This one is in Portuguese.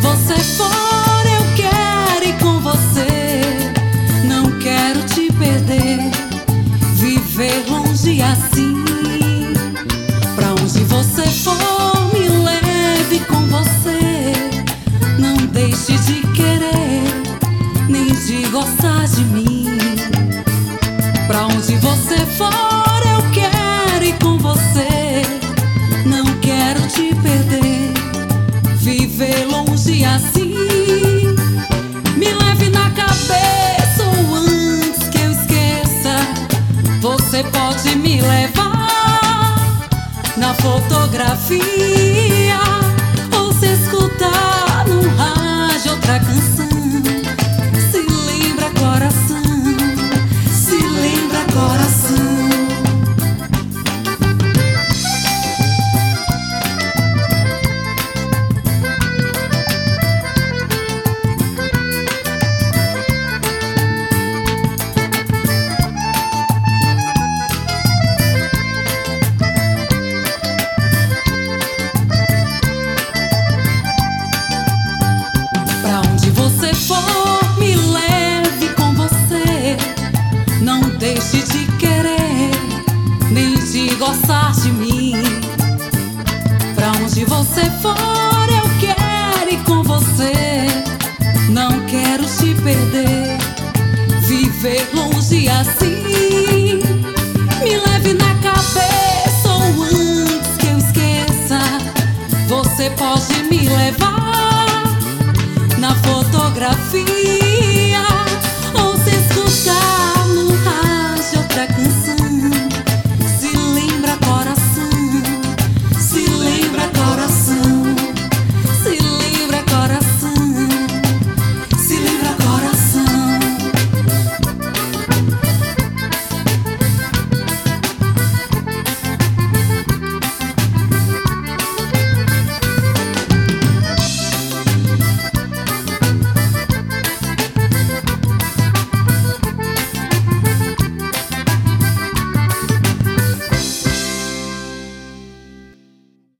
você for, eu quero ir com você. Não quero te perder, viver longe assim. Pra onde você for, me leve com você. Não deixe de querer, nem de gostar de mim. Pra onde você for, eu quero ir com você. Não quero te perder, viver longe assim. Me leve na cabeça ou antes que eu esqueça. Você pode me levar na fotografia, ou se escutar no rádio outra canção. Se lembra coração, se lembra coração. Você for, me leve com você. Não deixe de querer, nem de gostar de mim. Pra onde você for, eu quero ir com você. Não quero te perder, viver longe assim. Me leve na cabeça ou antes que eu esqueça. Você pode me levar na fotografia,